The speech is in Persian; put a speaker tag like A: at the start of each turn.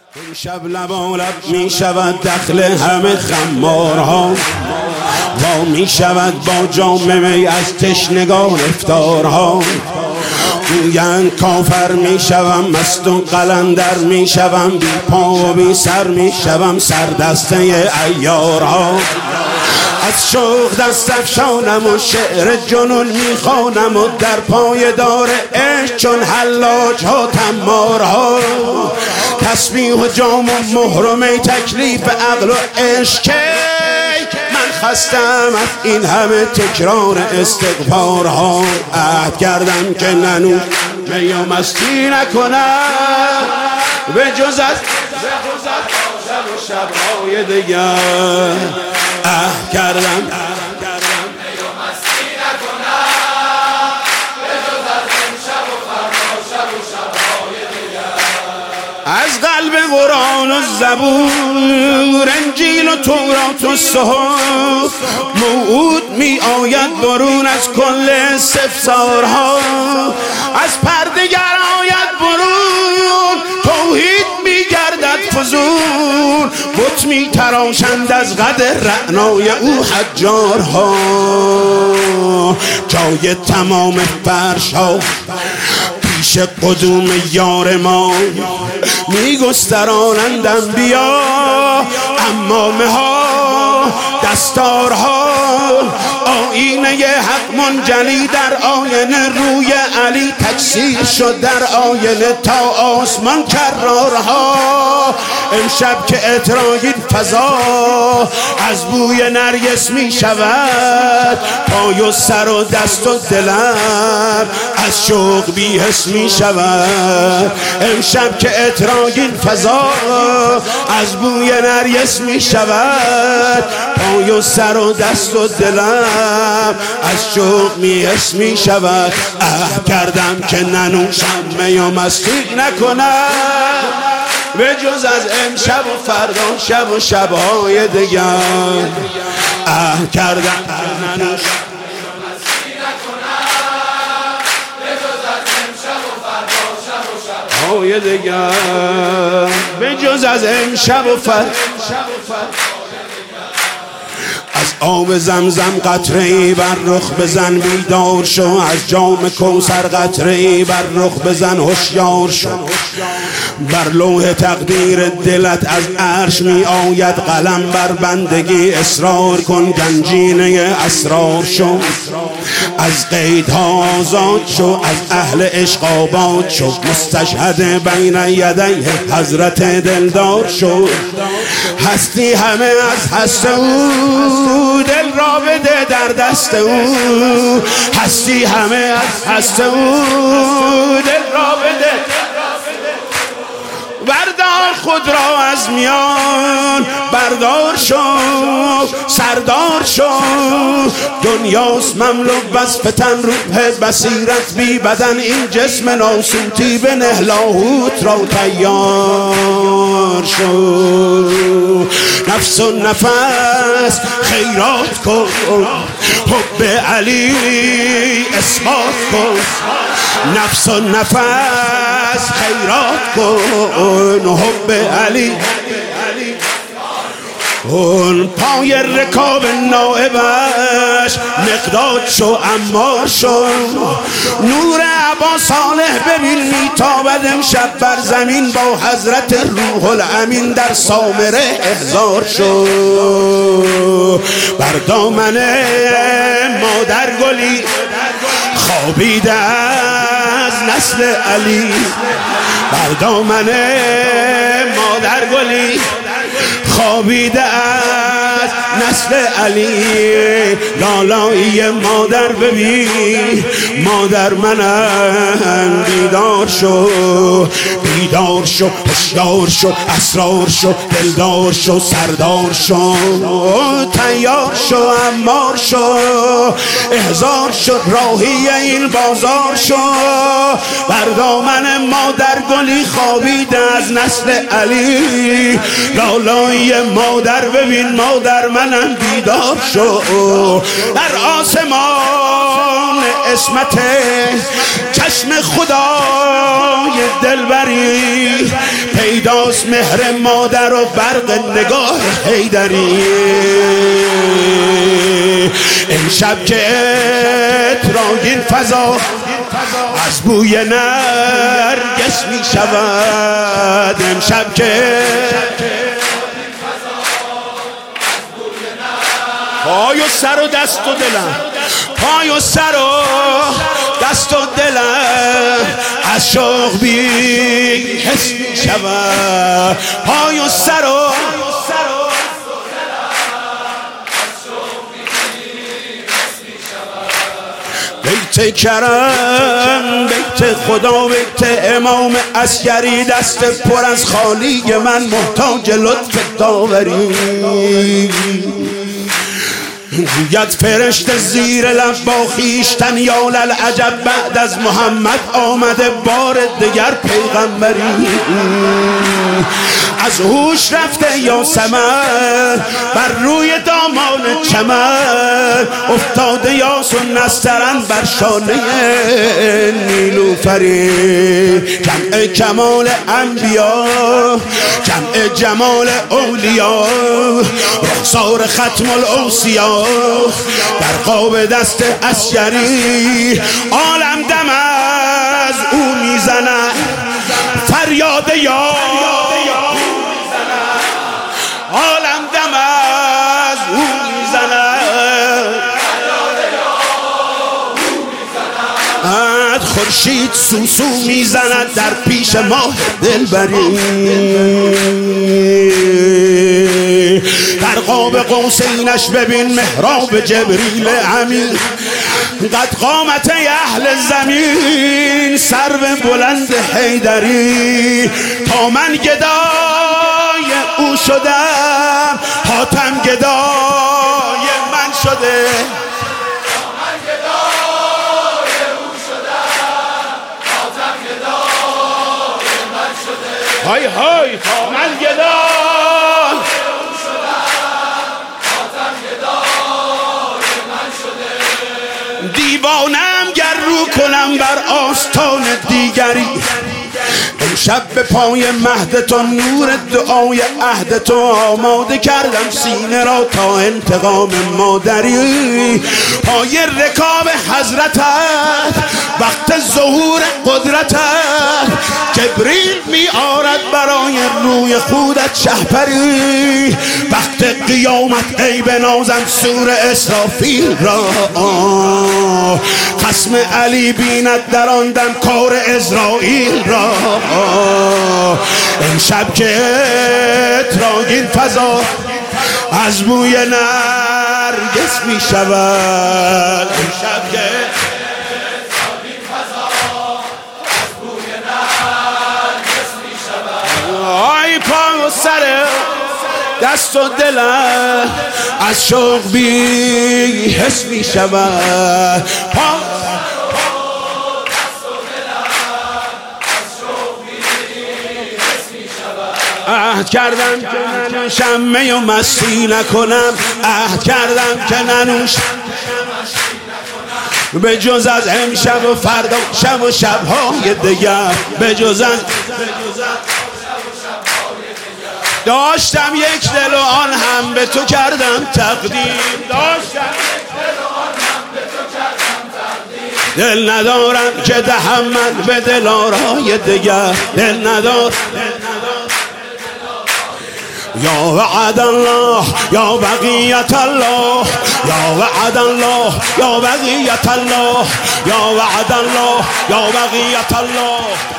A: شب لبالب می شود دخل همه خمارها، وا می شود با جام می از تشنگان افطارها. گویند کافر می شوم مست و قلندر می شوم، بی پا و بی سر می شوم سردسته عیارها. از شوق دست افشانم و شعر جنون می خوانم و در پای دار عشق چون حلاج ها تمارها. تسبیح و جام و مهر و می تکلیف عقل و عشق، من خستم از این همه تکرار استغفارها. عهد کردم که ننوشم می و مستی نکنم به جز از شب و شبهای دیگر. عهد کردم می و مستی نکنم به جز از این شب و فردا شب و شبهای دیگر. از قلب قرآن و زبور، انجیل و تورات و صحف، موعود می آید برون از کل استفسارها. از پرده گر آید برون توحید می گردد فزون، بت می تراشند از قد رعنای او حجارها. جای تمام فرش ها پیش قدوم یار ما می گسترانندم بیا، امامه ها دستارها. آینه حق منجلی در آینه روی علی تکثیر شد، در آینه تا آسمان کرارها. امشب که اطراگین فضا از بوی نرگس می شود، پای و سر و دست و دلم از شوق بی حس می شود. امشب که اطراگین فضا از بوی نرگس می شود، پای و سر و دست و دلم از شوق می حس می شود. عهد کردم که ننوشم می و مستی نکنم به جز از امشب و فردا شب و شبهای دیگر. عهد کردم که ننوشم می و مستی نکنم به جز از امشب و فردا شب و شبهای دیگر. به جز از امشب و فردا از آب زمزم قطره‌ای بر رخ بزن بیدار شو، از جام کوثر قطره‌ای بر رخ بزن هوشیار شو. بر لوح تقدیر دلت از عرش می آید قلم، بر بندگی اصرار کن گنجینه اسرار شو. از قیدها آزاد شو، از اهل عشق آباد شو، مستشهد بین یدیه حضرت دلدار شو. هستی همه از هست او، دل را بده در دست او. هستی همه از هست او، دل را بده. بردار خود را از میان، بردار شو سردار شو. دنیاست مملو بس فتن روح بصیرت بی بدن، این جسم ناسوتی به لاهوت را تیار شو. نفس و نفس خیرات کن، حب علی اثبات کن. نفس و نفس خیرات کن، حب علی اون پای رکاب نائبش مقداد شو عمار شو. نور ابا صالح ببین میتابد امشب بر زمین، با حضرت روح الامین در سامره احضار شو. بر دامن مادر گلی خوابیده از نسل علی، بر دامن مادر گلی خوابیده از نسل علی. لالایی مادر ببین، مادر منم بیدار شو. بیدار شو هوشیار شو، اسرار شو دلدار شو سردار شو. تیار شو عمار شو، احضار شد راهی این بازار شو. بر دامن مادر گلی خوابیده از نسل علی. لالایی مادر ببین، مادر منم عالم بیدار شو. در آسمان اسمت چشم خدای دلبری پیداست مهر مادر و برق نگاه حیدری. امشب که اتراگین فضا از بوی نرگس می شود. امشب که پای و سر و دست و دلم، پای و سر و دست و دلم از شوق بی حس می شود. پای و سر و بیت کرم، بیت خدا، بیت امام عسکری، دست پر از خالی من محتاج لطف داوری. گوید فرشته زیر لب با خویشتن یا للعجب بعد از محمد آمده بار دیگر پیغمبری. از هوش رفته یاسمن بر روی دامان چمن، افتاده یاس و نسترن بر شانه نیلوفری. جمع کمال انبیا، جمع جمال اولیا، رخسار ختم الاوصیا در قاب دست عسکری. عالم دم از او میزند فریاد یا، عالم دم از او میزند. خورشید سوسو میزند در پیش ماه دلبری. در قاب قوسینش ببین محراب جبریل امین. قد قامت اهل زمین سرو بلند حیدری. تا من گدای او شدم حاتم گدای من شده. های های تا من گدای دیوانم گر رو کنم بر آستان دیگری. امشب به پای مهد تو نور دعای عهد تو آماده کردم سینه را تا انتقام مادری. پای رکاب حضرتت وقت ظهور قدرتت جبریل می آرد برای روی خودت شهپری. وقت قیامت ای بنازم سور اسرافیل را، خصم علی بیند در آن دم کار اسرائیل را. امشب که اتراگین فضا از بوی نرگس می شود. امشب که اتراگین فضا از بوی نرگس می شود. آی پا و سر دست و دلم از شوق بی حس می شود. عهد کردم که ننوشم می و مستی نکنم. عهد کردم که ننوشم به جز از امشب و فردا شب و شبهای دیگر. به جز از داشتم یک دل و آن هم به تو کردم تقدیم. داشتم یک دل و آن هم به تو کردم تقدیم. دل ندارم که دهم من به دلارای دیگر. دل ندارم یا وعد الله یا بقیت الله، یا وعد الله یا بقیت الله، یا وعد الله یا بقیت الله.